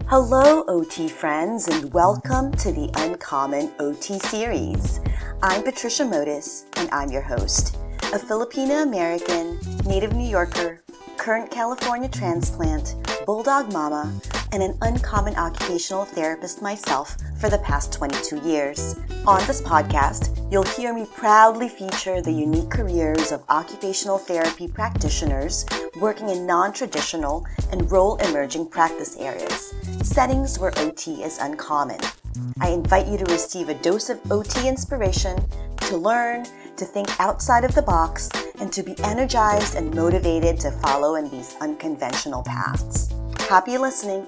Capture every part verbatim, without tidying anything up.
Hello, O T friends, and welcome to the Uncommon O T series. I'm Patricia Modis, and I'm your host, a Filipino-American, native New Yorker, current California transplant, bulldog mama, and an uncommon occupational therapist myself for the past twenty-two years. On this podcast, you'll hear me proudly feature the unique careers of occupational therapy practitioners working in non-traditional and role-emerging practice areas, settings where O T is uncommon. I invite you to receive a dose of O T inspiration, to learn, to think outside of the box, and to be energized and motivated to follow in these unconventional paths. Happy listening!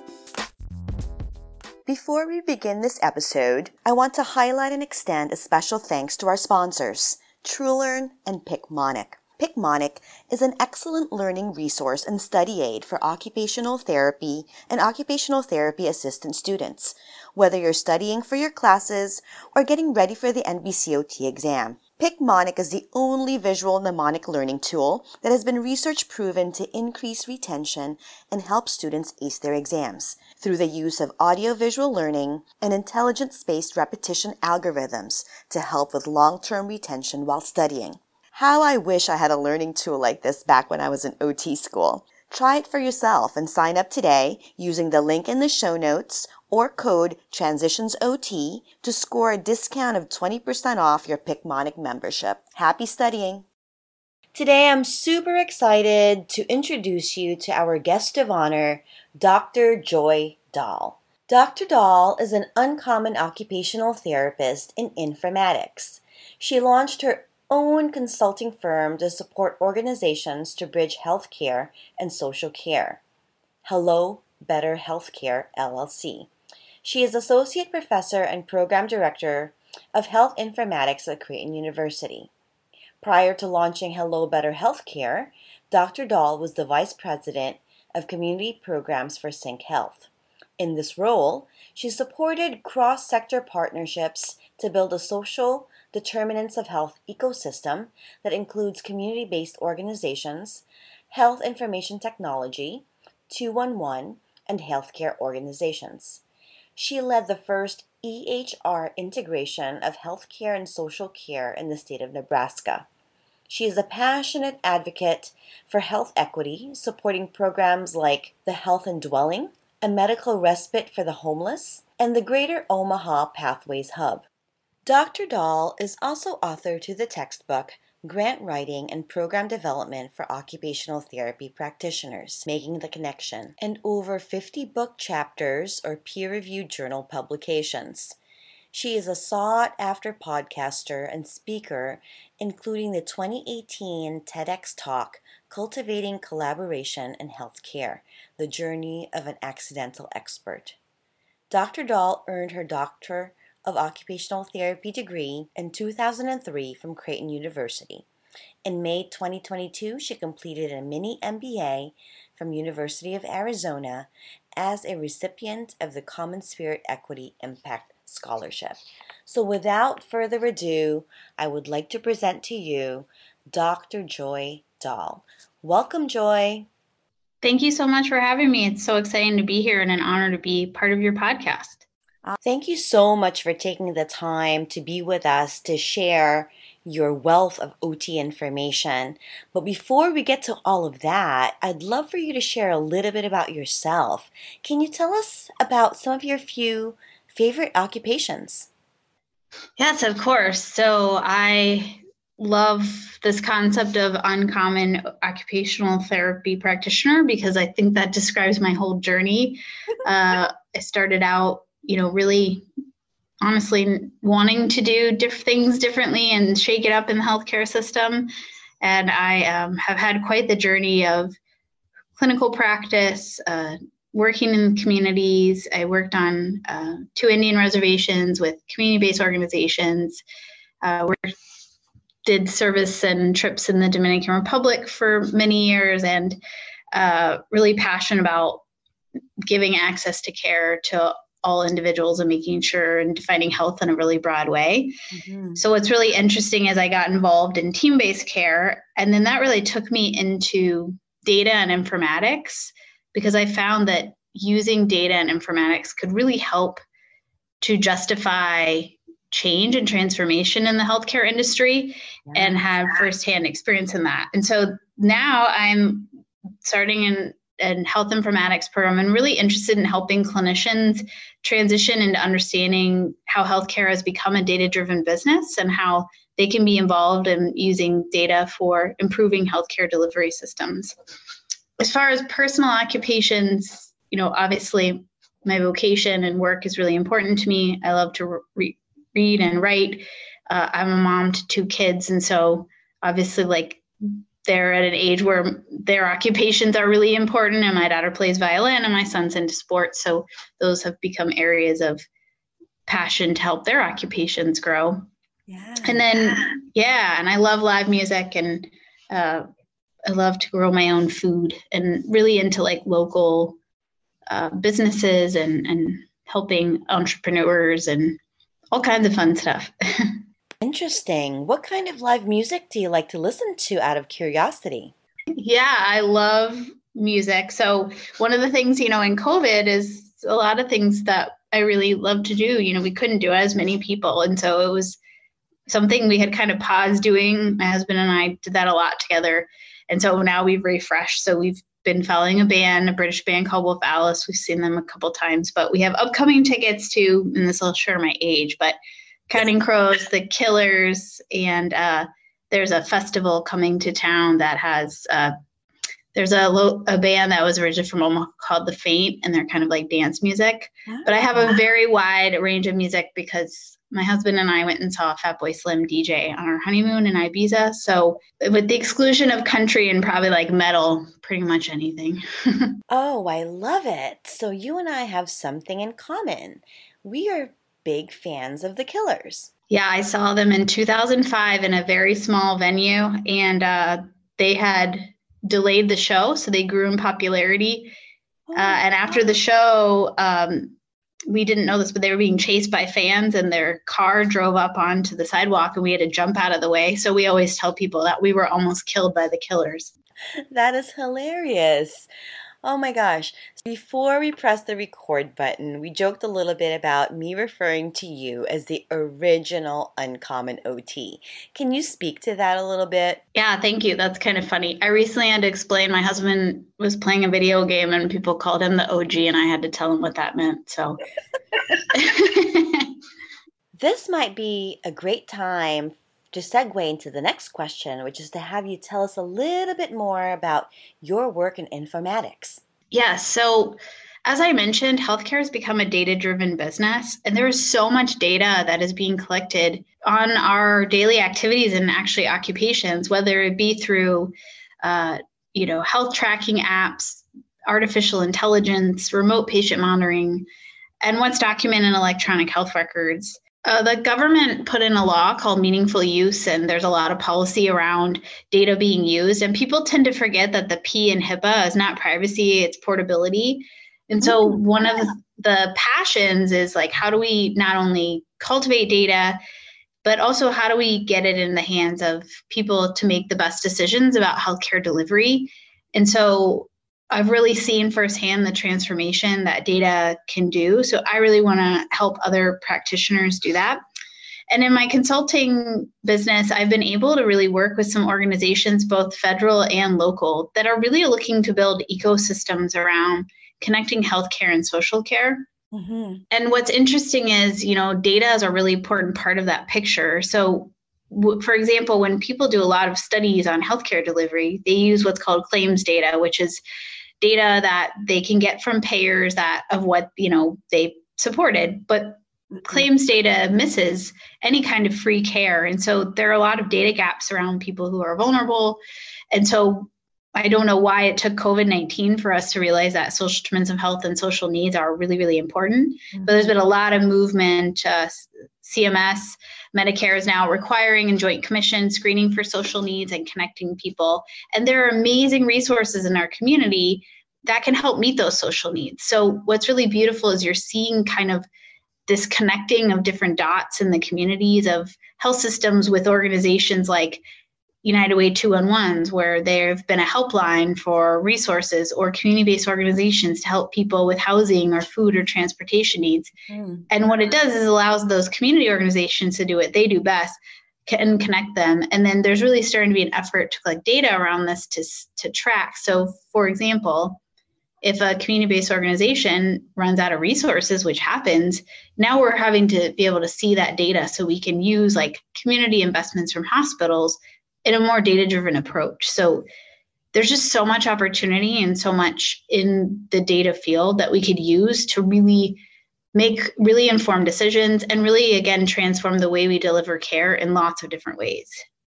Before we begin this episode, I want to highlight and extend a special thanks to our sponsors, TrueLearn and Picmonic. Picmonic is an excellent learning resource and study aid for occupational therapy and occupational therapy assistant students, whether you're studying for your classes or getting ready for the N B C O T exam. Picmonic is the only visual mnemonic learning tool that has been research proven to increase retention and help students ace their exams through the use of audio-visual learning and intelligence-based repetition algorithms to help with long-term retention while studying. How I wish I had a learning tool like this back when I was in O T school. Try it for yourself and sign up today using the link in the show notes or code TRANSITIONSOT to score a discount of twenty percent off your Picmonic membership. Happy studying! Today I'm super excited to introduce you to our guest of honor, Doctor Joy Dahl. Doctor Dahl is an uncommon occupational therapist in informatics. She launched her own consulting firm to support organizations to bridge healthcare and social care, Hello Better Healthcare, L L C. She is Associate Professor and Program Director of Health Informatics at Creighton University. Prior to launching Hello Better Healthcare, Doctor Dahl was the Vice President of Community Programs for Sync Health. In this role, she supported cross-sector partnerships to build a social determinants of health ecosystem that includes community-based organizations, health information technology, two one one, and healthcare organizations. She led the first E H R integration of healthcare and social care in the state of Nebraska. She is a passionate advocate for health equity, supporting programs like the Health and Dwelling, a medical respite for the homeless, and the Greater Omaha Pathways Hub. Doctor Dahl is also author to the textbook Grant Writing and Program Development for Occupational Therapy Practitioners, Making the Connection, and over fifty book chapters or peer-reviewed journal publications. She is a sought-after podcaster and speaker, including the twenty eighteen TEDx talk, Cultivating Collaboration in Healthcare, The Journey of an Accidental Expert. Doctor Dahl earned her Doctor of Occupational Therapy degree in two thousand three from Creighton University. In May twenty twenty-two, she completed a mini M B A from University of Arizona as a recipient of the Common Spirit Equity Impact Scholarship. So without further ado, I would like to present to you Doctor Joy Dahl. Welcome, Joy. Thank you so much for having me. It's so exciting to be here and an honor to be part of your podcast. Uh, thank you so much for taking the time to be with us to share your wealth of O T information. But before we get to all of that, I'd love for you to share a little bit about yourself. Can you tell us about some of your few favorite occupations? Yes, of course. So I love this concept of uncommon occupational therapy practitioner because I think that describes my whole journey. Uh, I started out you know, really honestly wanting to do diff- things differently and shake it up in the healthcare system. And I um, have had quite the journey of clinical practice, uh, working in communities. I worked on uh, two Indian reservations with community-based organizations, uh, worked, did service and trips in the Dominican Republic for many years, and uh, really passionate about giving access to care to all individuals and making sure and defining health in a really broad way. Mm-hmm. So what's really interesting is I got involved in team-based care, and then that really took me into data and informatics because I found that using data and informatics could really help to justify change and transformation in the healthcare industry yeah. and have firsthand experience in that. And so now I'm starting in a health informatics program and really interested in helping clinicians transition into understanding how healthcare has become a data-driven business and how they can be involved in using data for improving healthcare delivery systems. As far as personal occupations, you know, obviously my vocation and work is really important to me. I love to re- read and write. Uh, I'm a mom to two kids. And so obviously like they're at an age where their occupations are really important. And my daughter plays violin and my son's into sports. So those have become areas of passion to help their occupations grow. Yeah. And then, yeah, and I love live music and uh, I love to grow my own food and really into like local uh, businesses and, and helping entrepreneurs and all kinds of fun stuff. Interesting. What kind of live music do you like to listen to out of curiosity? Yeah, I love music. So one of the things, you know, in COVID is a lot of things that I really love to do. You know, we couldn't do it as many people. And so it was something we had kind of paused doing. My husband and I did that a lot together. And so now we've refreshed. So we've been following a band, a British band called Wolf Alice. We've seen them a couple times, but we have upcoming tickets to, and this will share my age, but Counting Crows, The Killers, and uh, there's a festival coming to town that has, uh, there's a, lo- a band that was originally from Omaha called The Faint, and they're kind of like dance music. Oh. But I have a very wide range of music because my husband and I went and saw Fatboy Slim D J on our honeymoon in Ibiza. So with the exclusion of country and probably like metal, pretty much anything. Oh, I love it. So you and I have something in common. We are big fans of The Killers. Yeah, I saw them in two thousand five in a very small venue, and uh, they had delayed the show, so they grew in popularity. Oh, uh, and after the show, um, we didn't know this, but they were being chased by fans, and their car drove up onto the sidewalk, and we had to jump out of the way. So we always tell people that we were almost killed by the Killers. That is hilarious. Oh my gosh. Before we press the record button, we joked a little bit about me referring to you as the original Uncommon O T. Can you speak to that a little bit? Yeah, thank you. That's kind of funny. I recently had to explain my husband was playing a video game and people called him the O G, and I had to tell him what that meant. So this might be a great time to segue into the next question, which is to have you tell us a little bit more about your work in informatics. Yeah, so as I mentioned, healthcare has become a data-driven business, and there is so much data that is being collected on our daily activities and actually occupations, whether it be through, uh, you know, health tracking apps, artificial intelligence, remote patient monitoring, and what's documented in electronic health records. Uh, the government put in a law called meaningful use, and there's a lot of policy around data being used. And people tend to forget that the P in HIPAA is not privacy, it's portability. And so mm-hmm. one of the passions is like, how do we not only cultivate data, but also how do we get it in the hands of people to make the best decisions about healthcare delivery? And so I've really seen firsthand the transformation that data can do. So I really want to help other practitioners do that. And in my consulting business, I've been able to really work with some organizations, both federal and local, that are really looking to build ecosystems around connecting healthcare and social care. Mm-hmm. And what's interesting is, you know, data is a really important part of that picture. So for example, when people do a lot of studies on healthcare delivery, they use what's called claims data, which is data that they can get from payers that of what, you know, they supported, but claims data misses any kind of free care. And so there are a lot of data gaps around people who are vulnerable. And so I don't know why it took COVID nineteen for us to realize that social determinants of health and social needs are really, really important. Mm-hmm. But there's been a lot of movement. Uh, C M S, Medicare is now requiring and Joint Commission screening for social needs and connecting people. And there are amazing resources in our community that can help meet those social needs. So what's really beautiful is you're seeing kind of this connecting of different dots in the communities of health systems with organizations like United Way two one ones, where there have been a helpline for resources or community-based organizations to help people with housing or food or transportation needs. Mm. And what it does is allows those community organizations to do what they do best and connect them. And then there's really starting to be an effort to collect data around this to, to track. So for example, if a community-based organization runs out of resources, which happens, now we're having to be able to see that data so we can use like community investments from hospitals in a more data-driven approach. So there's just so much opportunity and so much in the data field that we could use to really make really informed decisions and really, again, transform the way we deliver care in lots of different ways.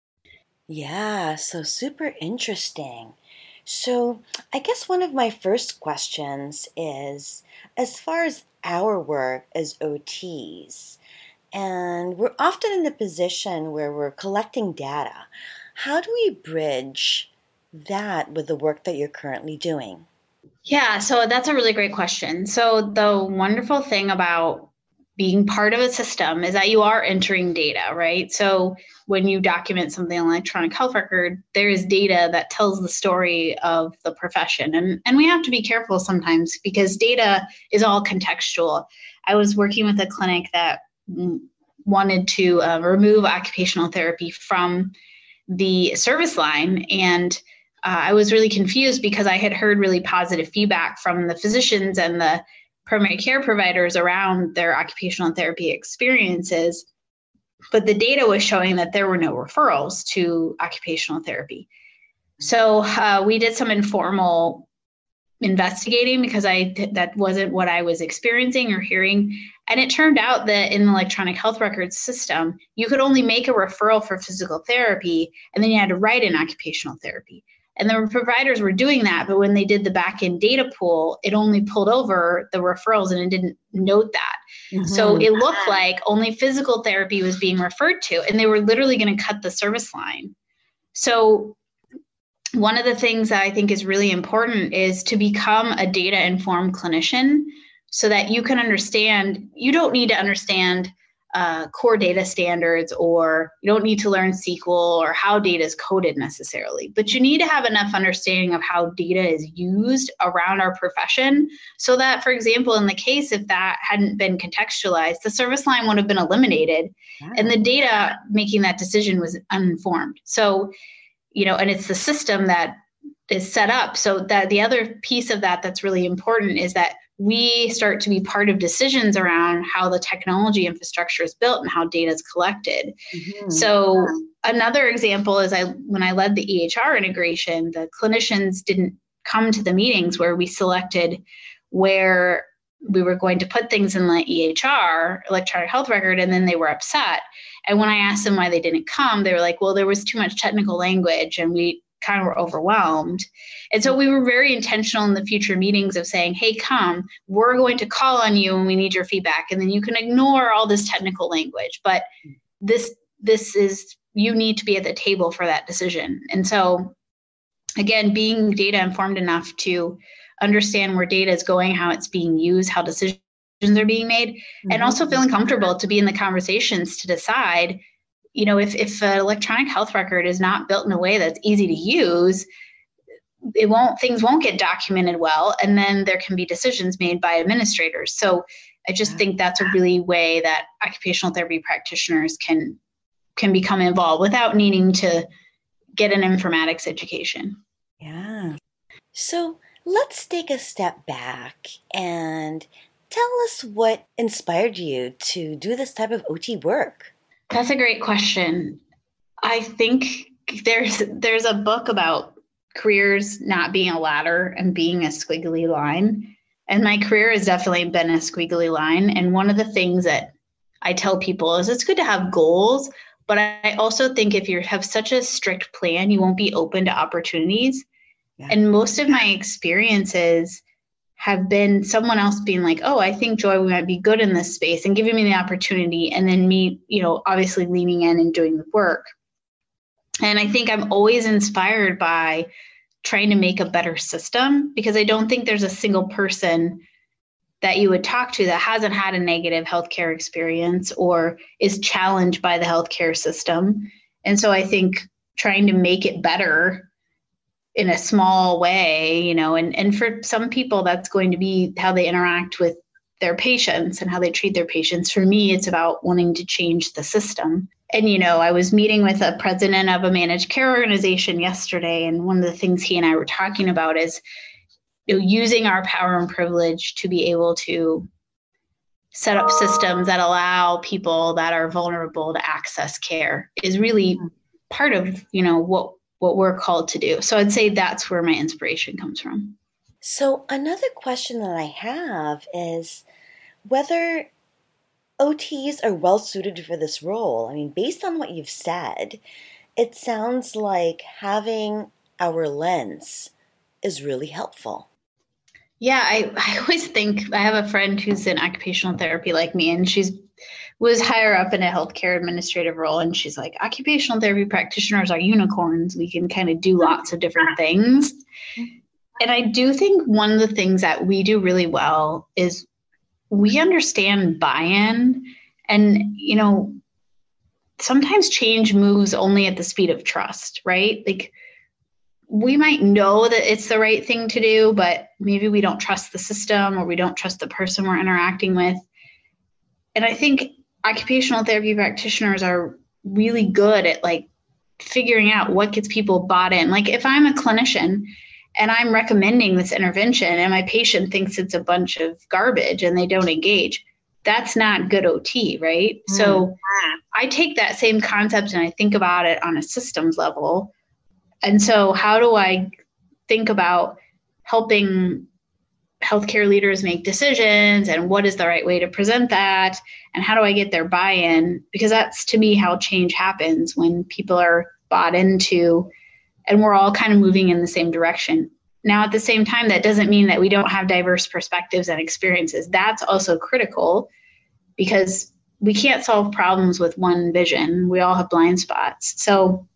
Yeah, so super interesting. So I guess one of my first questions is, as far as our work as O Ts, and we're often in the position where we're collecting data, how do we bridge that with the work that you're currently doing? Yeah, so that's a really great question. So the wonderful thing about being part of a system is that you are entering data, right? So when you document something on an electronic health record, there is data that tells the story of the profession. And, and we have to be careful sometimes because data is all contextual. I was working with a clinic that wanted to uh, remove occupational therapy from the service line. And uh, I was really confused because I had heard really positive feedback from the physicians and the primary care providers around their occupational therapy experiences. But the data was showing that there were no referrals to occupational therapy. So uh, we did some informal investigating because I that wasn't what I was experiencing or hearing. And it turned out that in the electronic health records system, you could only make a referral for physical therapy, and then you had to write in occupational therapy. And the providers were doing that, but when they did the back-end data pool, it only pulled over the referrals and it didn't note that. Mm-hmm. So it looked like only physical therapy was being referred to, and they were literally going to cut the service line. So one of the things that I think is really important is to become a data-informed clinician so that you can understand, you don't need to understand uh, core data standards, or you don't need to learn S Q L or how data is coded necessarily, but you need to have enough understanding of how data is used around our profession so that, for example, in the case if that hadn't been contextualized, the service line would have been eliminated. Wow. And the data making that decision was uninformed. So, you know, and it's the system that is set up. So that the other piece of that that's really important is that we start to be part of decisions around how the technology infrastructure is built and how data is collected. Mm-hmm. So another example is I when I led the E H R integration, the clinicians didn't come to the meetings where we selected where we were going to put things in the E H R, electronic health record, and then they were upset. And when I asked them why they didn't come, they were like, well, there was too much technical language and we kind of were overwhelmed. And so we were very intentional in the future meetings of saying, hey, come, we're going to call on you and we need your feedback. And then you can ignore all this technical language, but this, this is, you need to be at the table for that decision. And so again, being data informed enough to understand where data is going, how it's being used, how decisions are being made, mm-hmm. and also feeling comfortable to be in the conversations to decide, you know, if, if an electronic health record is not built in a way that's easy to use, it won't, things won't get documented well. And then there can be decisions made by administrators. So I just think that's a really way that occupational therapy practitioners can, can become involved without needing to get an informatics education. Yeah. So let's take a step back and tell us what inspired you to do this type of O T work. That's a great question. I think there's there's a book about careers not being a ladder and being a squiggly line. And my career has definitely been a squiggly line. And one of the things that I tell people is it's good to have goals, but I also think if you have such a strict plan, you won't be open to opportunities. Yeah. And most of my experiences have been someone else being like, oh, I think, Joy, we might be good in this space, and giving me the opportunity, and then me, you know, obviously leaning in and doing the work. And I think I'm always inspired by trying to make a better system, because I don't think there's a single person that you would talk to that hasn't had a negative healthcare experience or is challenged by the healthcare system. And so I think trying to make it better in a small way, you know, and, and for some people that's going to be how they interact with their patients and how they treat their patients. For me, it's about wanting to change the system. And, you know, I was meeting with a president of a managed care organization yesterday, and one of the things he and I were talking about is, you know, using our power and privilege to be able to set up systems that allow people that are vulnerable to access care is really part of, you know, what what we're called to do. So I'd say that's where my inspiration comes from. So another question that I have is whether O Ts are well suited for this role. I mean, based on what you've said, it sounds like having our lens is really helpful. Yeah, I, I always think I have a friend who's in occupational therapy like me, and she's was higher up in a healthcare administrative role. And she's like, occupational therapy practitioners are unicorns. We can kind of do lots of different things. And I do think one of the things that we do really well is we understand buy-in. And, you know, sometimes change moves only at the speed of trust, right? Like, we might know that it's the right thing to do, but maybe we don't trust the system or we don't trust the person we're interacting with. And I think occupational therapy practitioners are really good at like figuring out what gets people bought in. Like if I'm a clinician and I'm recommending this intervention and my patient thinks it's a bunch of garbage and they don't engage, that's not good O T, right? Mm. So I take that same concept and I think about it on a systems level. And so how do I think about helping healthcare leaders make decisions, and what is the right way to present that, and how do I get their buy-in? Because that's, to me, how change happens, when people are bought into and we're all kind of moving in the same direction. Now, at the same time, that doesn't mean that we don't have diverse perspectives and experiences. That's also critical, because we can't solve problems with one vision. We all have blind spots. So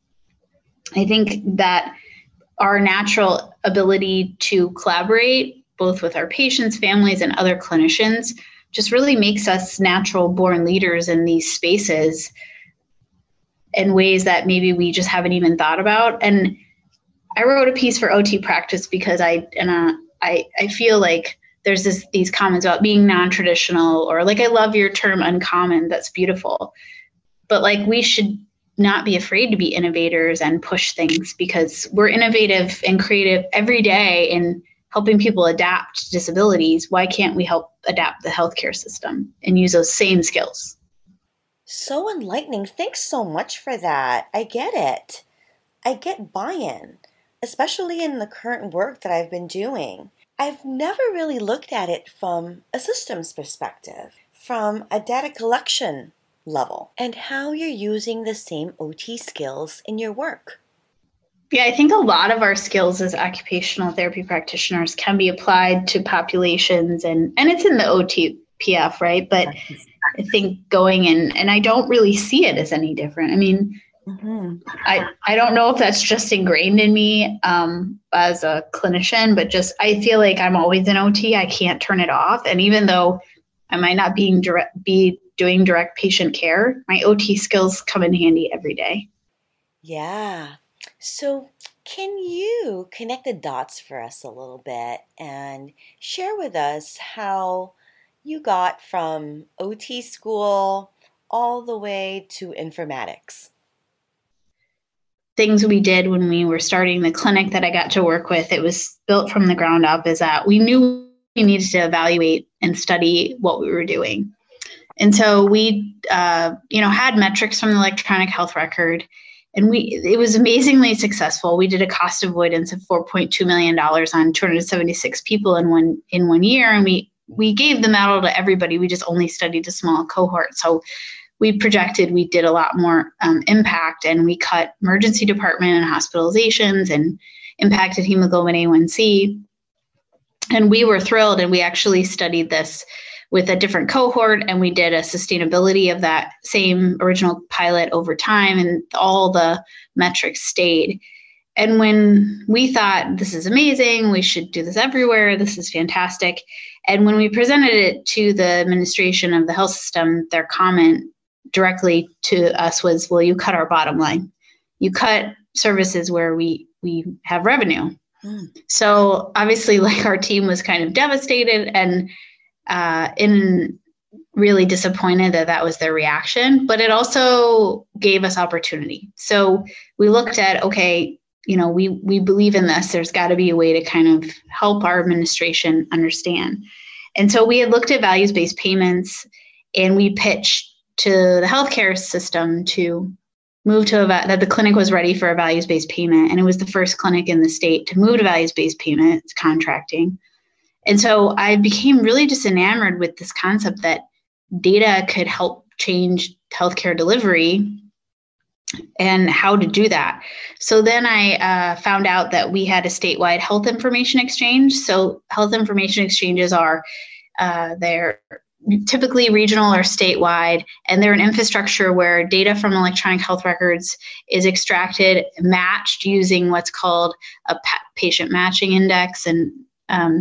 I think that our natural ability to collaborate both with our patients, families, and other clinicians just really makes us natural born leaders in these spaces in ways that maybe we just haven't even thought about. And I wrote a piece for O T Practice because I and uh, I I feel like there's this these comments about being non-traditional, or like, I love your term uncommon. That's beautiful. But like, we should not be afraid to be innovators and push things, because we're innovative and creative every day in helping people adapt to disabilities. Why can't we help adapt the healthcare system and use those same skills? So enlightening. Thanks so much for that. I get it. I get buy-in, especially in the current work that I've been doing. I've never really looked at it from a systems perspective, from a data collection level, and how you're using the same O T skills in your work. Yeah, I think a lot of our skills as occupational therapy practitioners can be applied to populations, and, and it's in the O T P F, right? But I think going in, and I don't really see it as any different. I mean, mm-hmm. I, I don't know if that's just ingrained in me um, as a clinician, but just, I feel like I'm always in O T. I can't turn it off. And even though I might not being direct, be doing direct patient care, my O T skills come in handy every day. Yeah. So can you connect the dots for us a little bit and share with us how you got from O T school all the way to informatics? Things we did when we were starting the clinic that I got to work with, it was built from the ground up, is that we knew we needed to evaluate and study what we were doing. And so we, uh, you know, had metrics from the electronic health record. And we, it was amazingly successful. We did a cost avoidance of four point two million dollars on two hundred seventy-six people in one in one year. And we, we gave the medal to everybody. We just only studied a small cohort. So we projected we did a lot more um, impact, and we cut emergency department and hospitalizations and impacted hemoglobin A one C. And we were thrilled. And we actually studied this with a different cohort, and we did a sustainability of that same original pilot over time, and all the metrics stayed. And when we thought, this is amazing, we should do this everywhere, this is fantastic. And when we presented it to the administration of the health system, their comment directly to us was, well, you cut our bottom line. You cut services where we we have revenue. Mm. So obviously, like, our team was kind of devastated and uh, in really disappointed that that was their reaction, but it also gave us opportunity. So we looked at, okay, you know, we we believe in this. There's got to be a way to kind of help our administration understand. And so we had looked at values-based payments, and we pitched to the healthcare system to move to a, that the clinic was ready for a values-based payment. And it was the first clinic in the state to move to values-based payment contracting. And so I became really just enamored with this concept that data could help change healthcare delivery and how to do that. So then I uh, found out that we had a statewide health information exchange. So health information exchanges are, uh, they're typically regional or statewide, and they're an infrastructure where data from electronic health records is extracted, matched using what's called a pa- patient matching index, and um,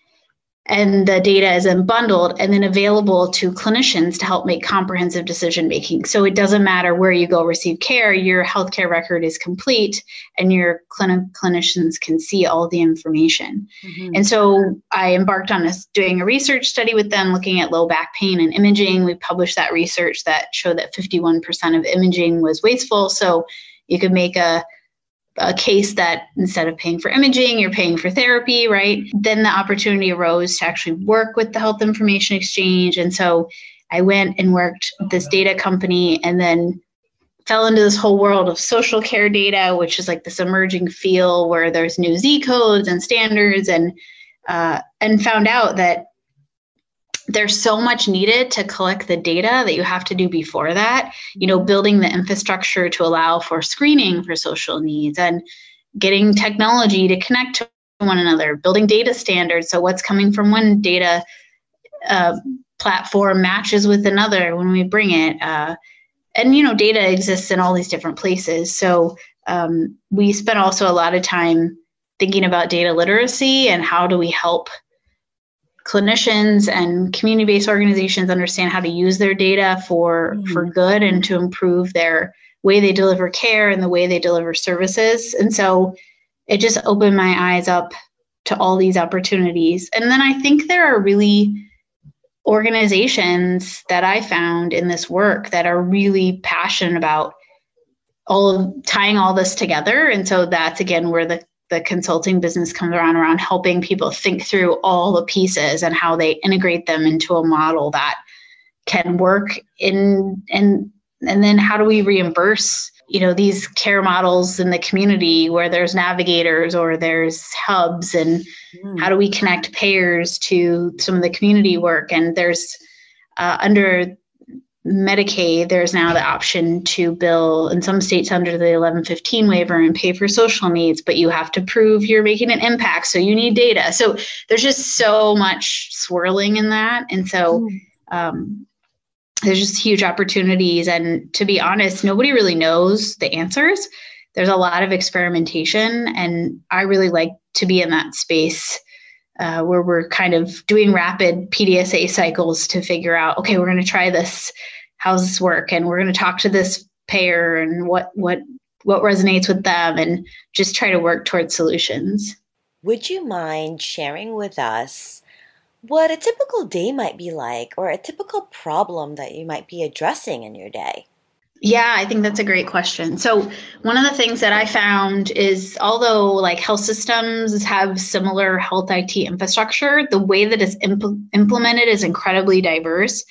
and the data is then bundled and then available to clinicians to help make comprehensive decision making. So it doesn't matter where you go receive care, your healthcare record is complete, and your clinic clinicians can see all the information. Mm-hmm. And so I embarked on this, doing a research study with them, looking at low back pain and imaging. We published that research that showed that fifty-one percent of imaging was wasteful. So you could make a a case that instead of paying for imaging, you're paying for therapy, right? Then the opportunity arose to actually work with the Health Information Exchange. And so I went and worked with this data company, and then fell into this whole world of social care data, which is like this emerging field where there's new Z codes and standards, and uh, and found out that there's so much needed to collect the data that you have to do before that, you know, building the infrastructure to allow for screening for social needs, and getting technology to connect to one another, building data standards. So what's coming from one data uh, platform matches with another when we bring it. Uh, and, you know, data exists in all these different places. So um, we spent also a lot of time thinking about data literacy and how do we help clinicians and community-based organizations understand how to use their data for, mm. for good and to improve their way they deliver care and the way they deliver services. And so it just opened my eyes up to all these opportunities. And then I think there are really organizations that I found in this work that are really passionate about all of tying all this together. And so that's, again, where the the consulting business comes around, around helping people think through all the pieces and how they integrate them into a model that can work in, and, and then how do we reimburse, you know, these care models in the community where there's navigators or there's hubs, and mm. how do we connect payers to some of the community work? And there's uh, under Medicaid, there's now the option to bill in some states under the eleven fifteen waiver and pay for social needs, but you have to prove you're making an impact. So you need data. So there's just so much swirling in that. And so um, there's just huge opportunities. And to be honest, nobody really knows the answers. There's a lot of experimentation, and I really like to be in that space uh, where we're kind of doing rapid P D S A cycles to figure out, okay, we're going to try this. How's this work? And we're going to talk to this payer and what, what, what resonates with them, and just try to work towards solutions. Would you mind sharing with us what a typical day might be like, or a typical problem that you might be addressing in your day? Yeah, I think that's a great question. So one of the things that I found is, although like health systems have similar health I T infrastructure, the way that it's impl- implemented is incredibly diverse.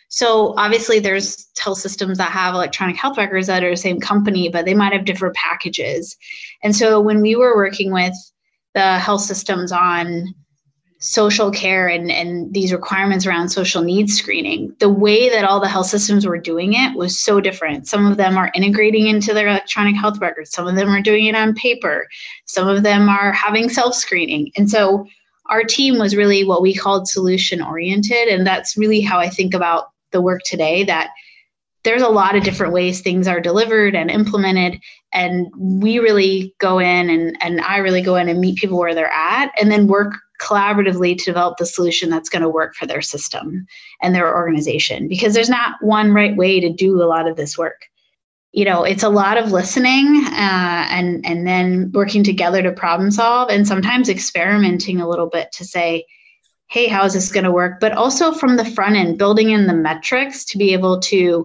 So obviously there's health systems that have electronic health records that are the same company, but they might have different packages. And so when we were working with the health systems on social care and, and these requirements around social needs screening, the way that all the health systems were doing it was so different. Some of them are integrating into their electronic health records. Some of them are doing it on paper. Some of them are having self-screening. And so our team was really what we called solution oriented. And that's really how I think about the work today, that there's a lot of different ways things are delivered and implemented. And we really go in and, and I really go in and meet people where they're at, and then work collaboratively to develop the solution that's going to work for their system and their organization, because there's not one right way to do a lot of this work. you know, it's a lot of listening uh, and and then working together to problem solve, and sometimes experimenting a little bit to say, hey, how is this going to work? But also from the front end, building in the metrics to be able to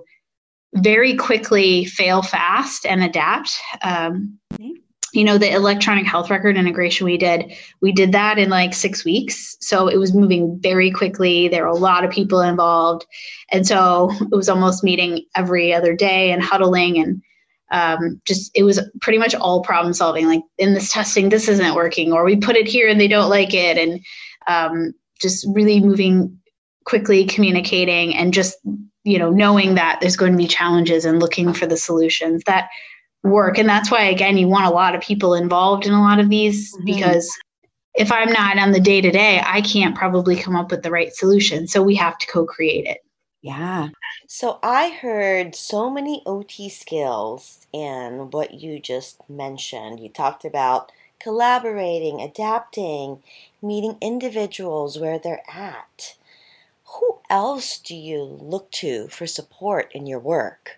very quickly fail fast and adapt. Um, you know, the electronic health record integration we did, we did that in like six weeks. So it was moving very quickly. There were a lot of people involved. And so it was almost meeting every other day and huddling, and um, just, it was pretty much all problem solving. Like, in this testing, this isn't working, or we put it here and they don't like it. And um, just really moving quickly, communicating, and just, you know, knowing that there's going to be challenges and looking for the solutions that work. And that's why, again, you want a lot of people involved in a lot of these, mm-hmm. because if I'm not on the day to day, I can't probably come up with the right solution. So we have to co-create it. Yeah. So I heard so many O T skills in what you just mentioned. You talked about collaborating, adapting, meeting individuals where they're at. Who else do you look to for support in your work?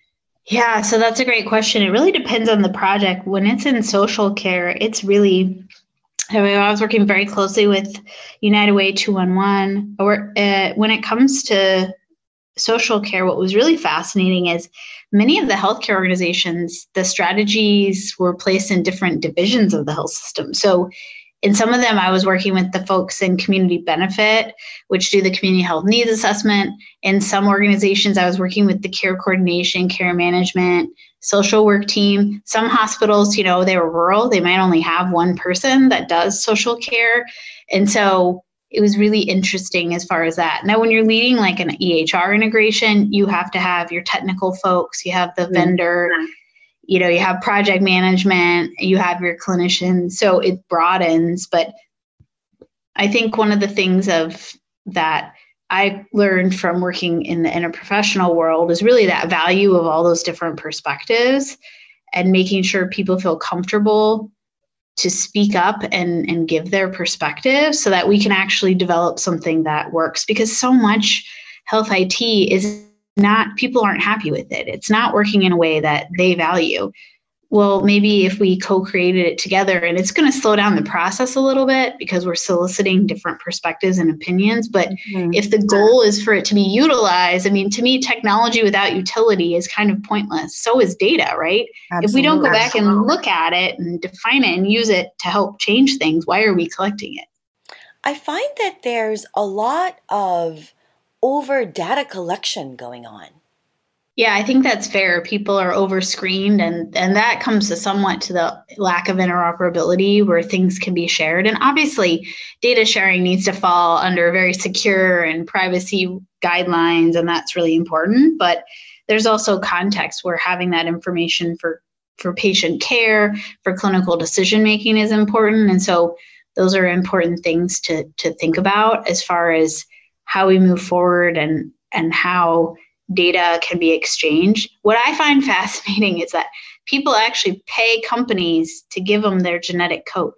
Yeah, so that's a great question. It really depends on the project. When it's in social care, it's really, I mean, I was working very closely with United Way two one one. Or, uh, when it comes to social care, what was really fascinating is many of the healthcare organizations, the strategies were placed in different divisions of the health system. So in some of them, I was working with the folks in community benefit, which do the community health needs assessment. In some organizations, I was working with the care coordination, care management, social work team. Some hospitals, you know, they were rural. They might only have one person that does social care. And so it was really interesting as far as that. Now, when you're leading like an E H R integration, you have to have your technical folks, you have the mm-hmm. vendor, you know, you have project management, you have your clinicians, so it broadens. But I think one of the things of that I learned from working in the interprofessional world is really that value of all those different perspectives and making sure people feel comfortable to speak up and, and give their perspective so that we can actually develop something that works. Because so much health I T is not, people aren't happy with it. It's not working in a way that they value. Well, maybe if we co-created it together, and it's going to slow down the process a little bit because we're soliciting different perspectives and opinions. But mm-hmm. if the goal is for it to be utilized, I mean, to me, technology without utility is kind of pointless. So is data, right? Absolutely. If we don't go back and look at it and define it and use it to help change things, why are we collecting it? I find that there's a lot of over data collection going on. Yeah, I think that's fair. People are over screened, and, and that comes to somewhat to the lack of interoperability where things can be shared. And obviously, data sharing needs to fall under very secure and privacy guidelines, and that's really important. But there's also context where having that information for, for patient care, for clinical decision making is important. And so those are important things to, to think about as far as how we move forward and, and how data can be exchanged. What I find fascinating is that people actually pay companies to give them their genetic code.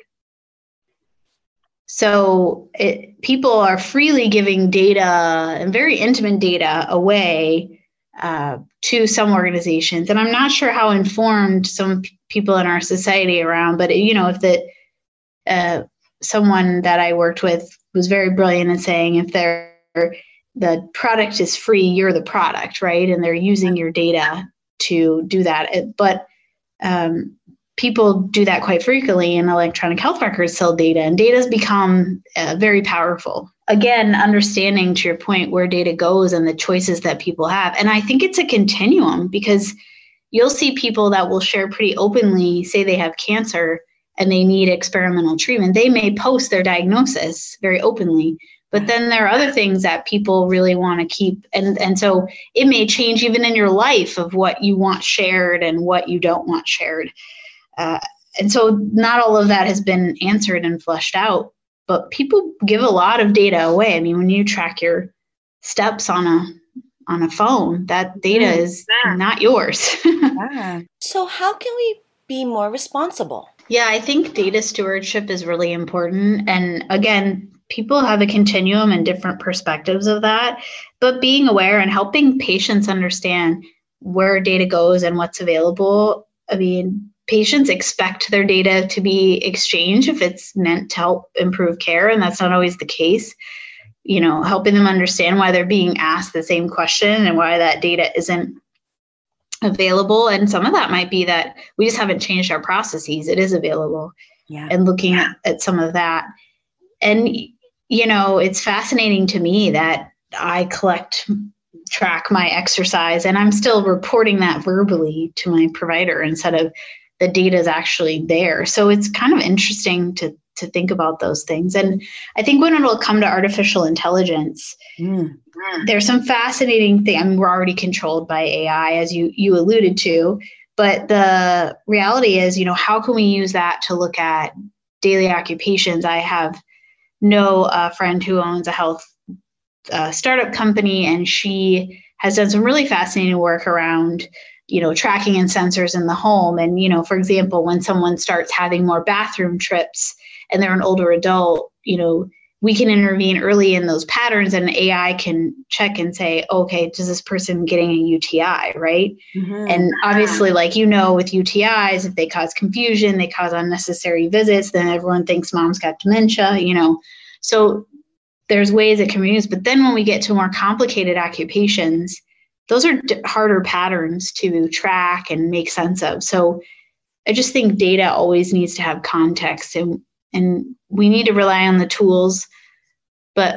So it, people are freely giving data and very intimate data away uh, to some organizations. And I'm not sure how informed some p- people in our society around, but you know, if the uh, someone that I worked with was very brilliant in saying, if they're the product is free, you're the product, right? And they're using your data to do that. But um, people do that quite frequently, and electronic health records sell data, and data has become uh, very powerful. Again, understanding, to your point, where data goes and the choices that people have. And I think it's a continuum, because you'll see people that will share pretty openly, say they have cancer and they need experimental treatment. They may post their diagnosis very openly. But then there are other things that people really want to keep. And, and so it may change even in your life of what you want shared and what you don't want shared. Uh, and so not all of that has been answered and fleshed out, but people give a lot of data away. I mean, when you track your steps on a on a phone, that data mm, is yeah. not yours. yeah. So how can we be more responsible? Yeah, I think data stewardship is really important. And again, people have a continuum and different perspectives of that, but being aware and helping patients understand where data goes and what's available. I mean, patients expect their data to be exchanged if it's meant to help improve care, and that's not always the case. You know, helping them understand why they're being asked the same question and why that data isn't available. And some of that might be that we just haven't changed our processes. It is available. Yeah. And looking at, at some of that. And, you know, it's fascinating to me that I collect, track my exercise, and I'm still reporting that verbally to my provider instead of the data is actually there. So it's kind of interesting to to think about those things. And I think when it will come to artificial intelligence, mm. there's some fascinating thing. I mean, we're already controlled by A I, as you you alluded to, but the reality is, you know, how can we use that to look at daily occupations? I have know a friend who owns a health uh, startup company, and she has done some really fascinating work around, you know, tracking and sensors in the home. And, you know, for example, when someone starts having more bathroom trips and they're an older adult, you know, we can intervene early in those patterns, and A I can check and say, okay, does this person getting a U T I, right? Mm-hmm. And obviously, like, you know, with U T Is, if they cause confusion, they cause unnecessary visits, then everyone thinks mom's got dementia, you know. So there's ways it can be used. But then when we get to more complicated occupations, those are d- harder patterns to track and make sense of. So I just think data always needs to have context, and and we need to rely on the tools, but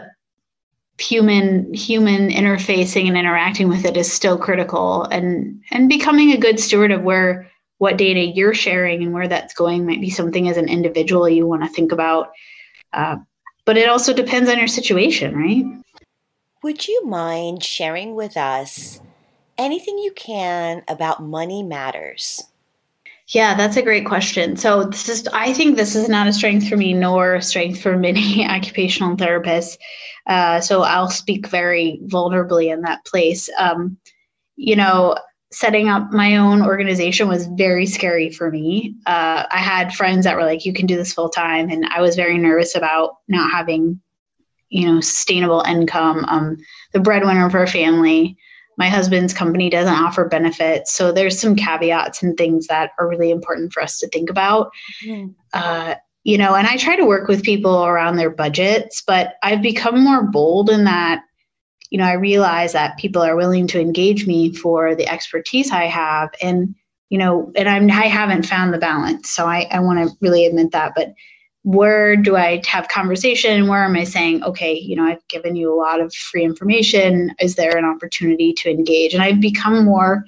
human human interfacing and interacting with it is still critical, and and becoming a good steward of where what data you're sharing and where that's going might be something as an individual you want to think about. Uh, but it also depends on your situation, right? Would you mind sharing with us anything you can about money matters? Yeah, that's a great question. So this is, I think this is not a strength for me, nor a strength for many occupational therapists. Uh, so I'll speak very vulnerably in that place. Um, you know, setting up my own organization was very scary for me. Uh, I had friends that were like, you can do this full time. And I was very nervous about not having, you know, sustainable income. Um, the breadwinner of our family. My husband's company doesn't offer benefits. So there's some caveats and things that are really important for us to think about. Mm-hmm. Uh, you know, and I try to work with people around their budgets, but I've become more bold in that, you know, I realize that people are willing to engage me for the expertise I have. And, you know, and I'm, I haven't found the balance. So I, I want to really admit that. But where do I have conversation? Where am I saying, okay, you know, I've given you a lot of free information. Is there an opportunity to engage? And I've become more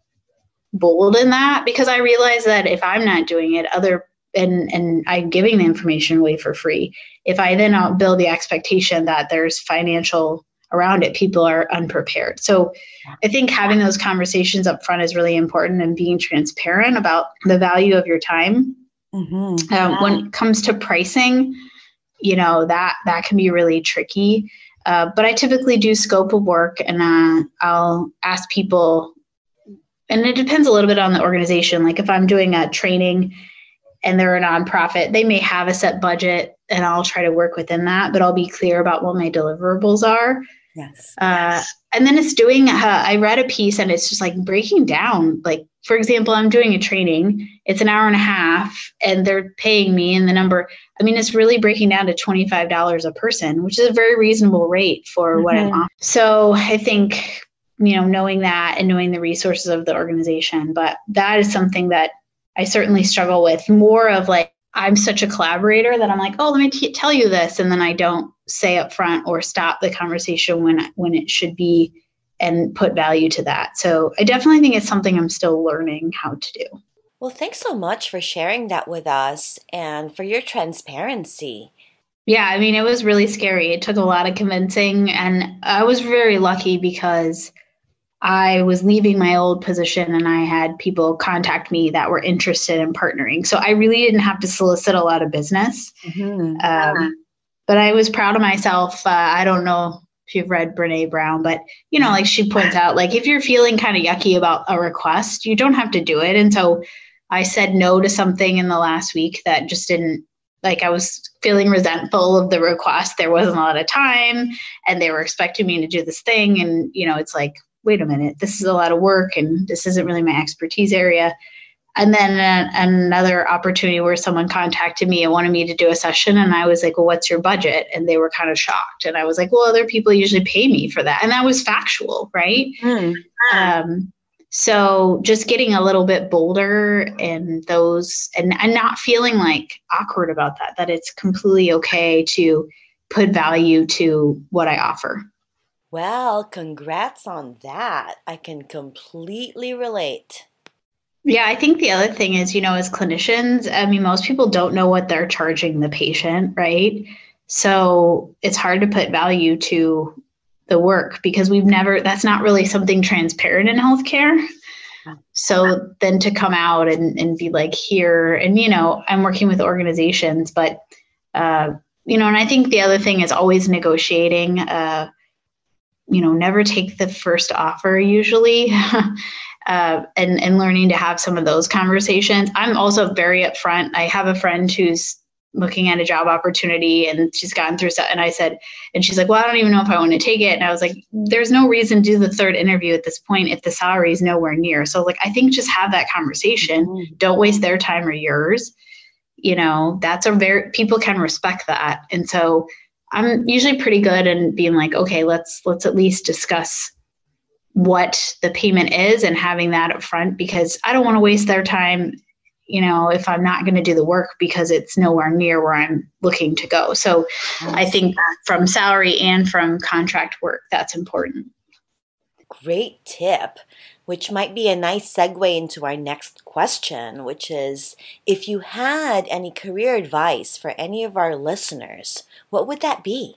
bold in that, because I realize that if I'm not doing it, other and and I'm giving the information away for free. If I then build the expectation that there's financial around it, people are unprepared. So I think having those conversations up front is really important, and being transparent about the value of your time. Mm-hmm. Um, yeah. When it comes to pricing, you know, that, that can be really tricky. Uh, but I typically do scope of work, and uh, I'll ask people, and it depends a little bit on the organization. Like if I'm doing a training and they're a nonprofit, they may have a set budget, and I'll try to work within that, but I'll be clear about what my deliverables are. Yes. Uh, yes. And then it's doing, uh, I read a piece, and it's just like breaking down, like, for example, I'm doing a training, it's an hour and a half, and they're paying me, and the number, I mean, it's really breaking down to twenty-five dollars a person, which is a very reasonable rate for mm-hmm. what I'm offering. So I think, you know, knowing that and knowing the resources of the organization, but that is something that I certainly struggle with, more of like, I'm such a collaborator that I'm like, oh, let me t- tell you this. And then I don't say up front or stop the conversation when, when it should be, and put value to that. So I definitely think it's something I'm still learning how to do. Well, thanks so much for sharing that with us and for your transparency. Yeah, I mean, it was really scary. It took a lot of convincing, and I was very lucky because I was leaving my old position, and I had people contact me that were interested in partnering. So I really didn't have to solicit a lot of business. Mm-hmm. Um, but I was proud of myself. Uh, I don't know if you've read Brene Brown, but, you know, like she points out, like if you're feeling kind of yucky about a request, you don't have to do it. And so I said no to something in the last week that just didn't, like I was feeling resentful of the request. There wasn't a lot of time, and they were expecting me to do this thing. And, you know, it's like, wait a minute, this is a lot of work and this isn't really my expertise area. And then a, another opportunity where someone contacted me and wanted me to do a session. And I was like, well, what's your budget? And they were kind of shocked. And I was like, well, other people usually pay me for that. And that was factual, right? Mm. Um, so just getting a little bit bolder in those and, and not feeling like awkward about that, that it's completely okay to put value to what I offer. Well, congrats on that. I can completely relate. Yeah, I think the other thing is, you know, as clinicians, I mean, most people don't know what they're charging the patient, right? So it's hard to put value to the work because we've never, that's not really something transparent in healthcare. So then to come out and, and be like here, and, you know, I'm working with organizations, but, uh, you know, and I think the other thing is always negotiating, uh, you know, never take the first offer usually. Uh, and, and learning to have some of those conversations. I'm also very upfront. I have a friend who's looking at a job opportunity and she's gotten through stuff. And I said, and she's like, well, I don't even know if I want to take it. And I was like, there's no reason to do the third interview at this point if the salary is nowhere near. So like, I think just have that conversation. Mm-hmm. Don't waste their time or yours. You know, that's a very, people can respect that. And so I'm usually pretty good in being like, okay, let's, let's at least discuss what the payment is and having that up front, because I don't want to waste their time, you know, if I'm not going to do the work because it's nowhere near where I'm looking to go. So I think from salary and from contract work, that's important. Great tip, which might be a nice segue into our next question, which is, if you had any career advice for any of our listeners, what would that be?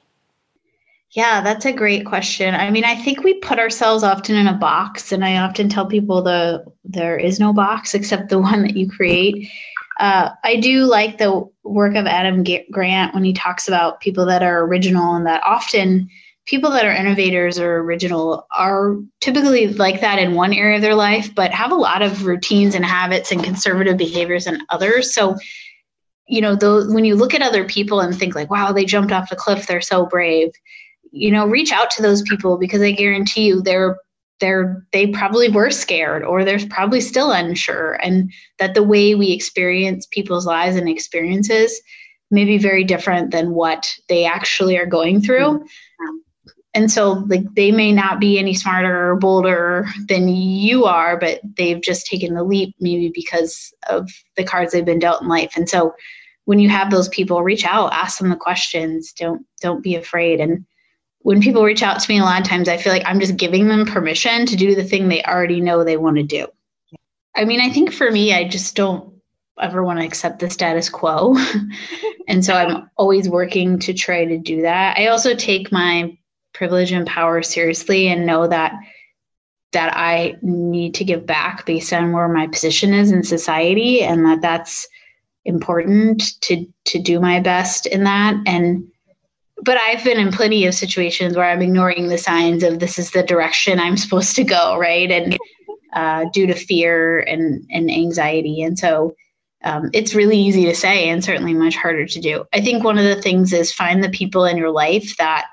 Yeah, that's a great question. I mean, I think we put ourselves often in a box, and I often tell people the there is no box except the one that you create. Uh, I do like the work of Adam Grant when he talks about people that are original, and that often people that are innovators or original are typically like that in one area of their life, but have a lot of routines and habits and conservative behaviors in others. So, you know, those, when you look at other people and think like, wow, they jumped off the cliff, they're so brave. You know, reach out to those people, because I guarantee you they're they're they probably were scared, or they're probably still unsure, and that the way we experience people's lives and experiences may be very different than what they actually are going through. Mm-hmm. And so like they may not be any smarter or bolder than you are, but they've just taken the leap maybe because of the cards they've been dealt in life. And so when you have those people, reach out, ask them the questions, don't don't be afraid. And when people reach out to me, a lot of times I feel like I'm just giving them permission to do the thing they already know they want to do. I mean, I think for me, I just don't ever want to accept the status quo. And so I'm always working to try to do that. I also take my privilege and power seriously and know that that I need to give back based on where my position is in society, and that that's important to to do my best in that. And But I've been in plenty of situations where I'm ignoring the signs of this is the direction I'm supposed to go, right? And uh, due to fear and, and anxiety. And so um, it's really easy to say and certainly much harder to do. I think one of the things is find the people in your life that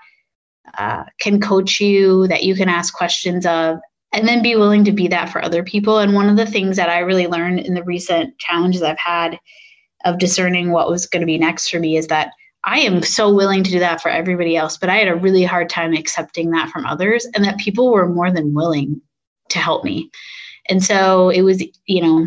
uh, can coach you, that you can ask questions of, and then be willing to be that for other people. And one of the things that I really learned in the recent challenges I've had of discerning what was going to be next for me is that I am so willing to do that for everybody else, but I had a really hard time accepting that from others, and that people were more than willing to help me. And so it was, you know,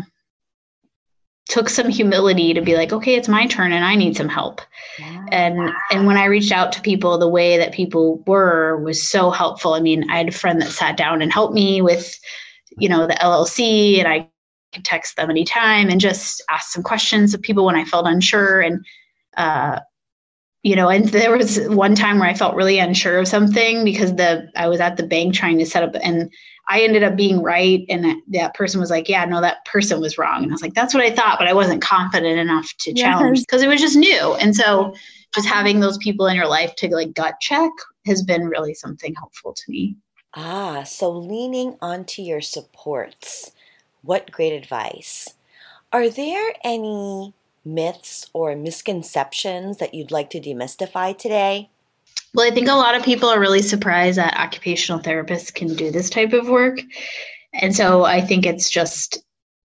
took some humility to be like, okay, it's my turn and I need some help. Yeah. And and when I reached out to people, the way that people were was so helpful. I mean, I had a friend that sat down and helped me with, you know, the L L C, and I could text them anytime and just ask some questions of people when I felt unsure. And, uh, you know, and there was one time where I felt really unsure of something because the I was at the bank trying to set up, and I ended up being right. And that, that person was like, yeah, no, that person was wrong. And I was like, that's what I thought, but I wasn't confident enough to yes. challenge because it was just new. And so just having those people in your life to like gut check has been really something helpful to me. Ah, so leaning onto your supports. What great advice. Are there any myths or misconceptions that you'd like to demystify today? Well, I think a lot of people are really surprised that occupational therapists can do this type of work. And so I think it's just,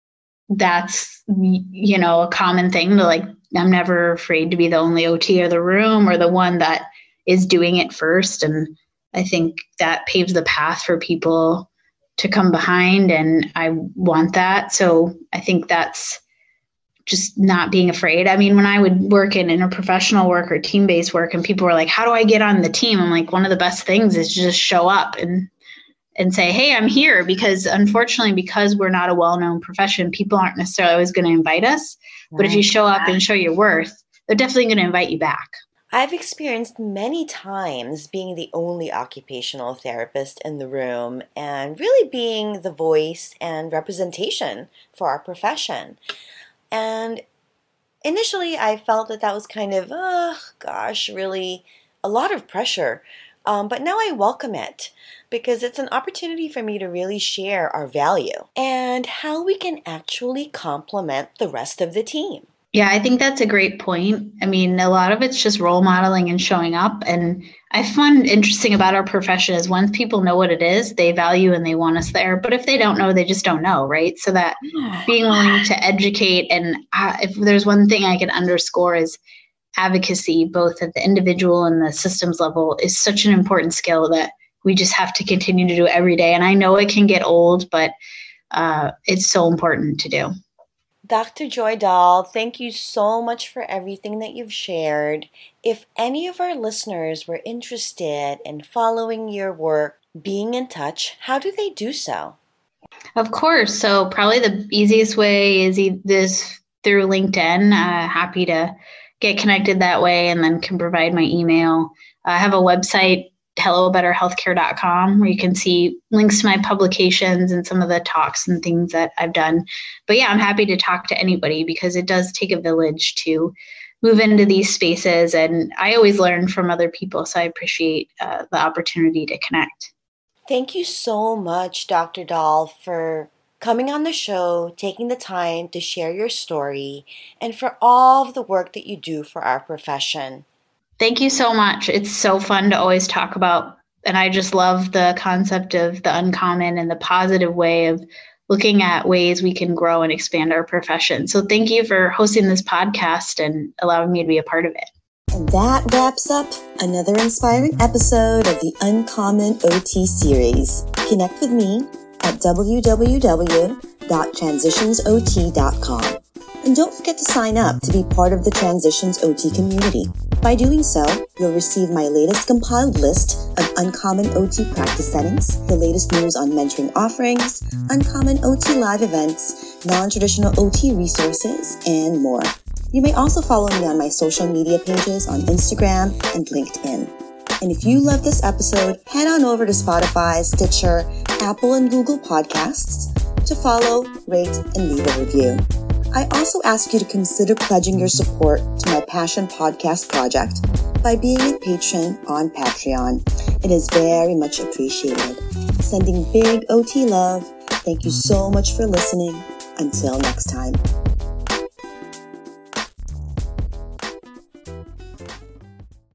that's, you know, a common thing to like, I'm never afraid to be the only O T of the room or the one that is doing it first. And I think that paves the path for people to come behind, and I want that. So I think that's just not being afraid. I mean, when I would work in interprofessional work or team-based work and people were like, how do I get on the team? I'm like, one of the best things is to just show up and and say, hey, I'm here. Because unfortunately, because we're not a well-known profession, people aren't necessarily always going to invite us. Right. But if you show up and show your worth, they're definitely going to invite you back. I've experienced many times being the only occupational therapist in the room and really being the voice and representation for our profession. And initially, I felt that that was kind of, oh, gosh, really a lot of pressure. Um, but now I welcome it because it's an opportunity for me to really share our value and how we can actually complement the rest of the team. Yeah, I think that's a great point. I mean, a lot of it's just role modeling and showing up. And I find interesting about our profession is once people know what it is, they value and they want us there. But if they don't know, they just don't know, right? So that being willing to educate, and uh, if there's one thing I can underscore is advocacy, both at the individual and the systems level, is such an important skill that we just have to continue to do every day. And I know it can get old, but uh, it's so important to do. Doctor Joy Dahl, thank you so much for everything that you've shared. If any of our listeners were interested in following your work, being in touch, how do they do so? Of course. So probably the easiest way is this through LinkedIn. Uh, happy to get connected that way, and then can provide my email. I have a website, hello better healthcare dot com, where you can see links to my publications and some of the talks and things that I've done. But yeah, I'm happy to talk to anybody because it does take a village to move into these spaces. And I always learn from other people. So I appreciate uh, the opportunity to connect. Thank you so much, Doctor Dahl, for coming on the show, taking the time to share your story, and for all of the work that you do for our profession. Thank you so much. It's so fun to always talk about, and I just love the concept of the uncommon and the positive way of looking at ways we can grow and expand our profession. So thank you for hosting this podcast and allowing me to be a part of it. And that wraps up another inspiring episode of the Uncommon O T series. Connect with me at w w w dot transitions o t dot com. And don't forget to sign up to be part of the Transitions O T community. By doing so, you'll receive my latest compiled list of uncommon O T practice settings, the latest news on mentoring offerings, uncommon O T live events, non-traditional O T resources, and more. You may also follow me on my social media pages on Instagram and LinkedIn. And if you love this episode, head on over to Spotify, Stitcher, Apple, and Google Podcasts to follow, rate, and leave a review. I also ask you to consider pledging your support to my Passion Podcast project by being a patron on Patreon. It is very much appreciated. Sending big O T love. Thank you so much for listening. Until next time.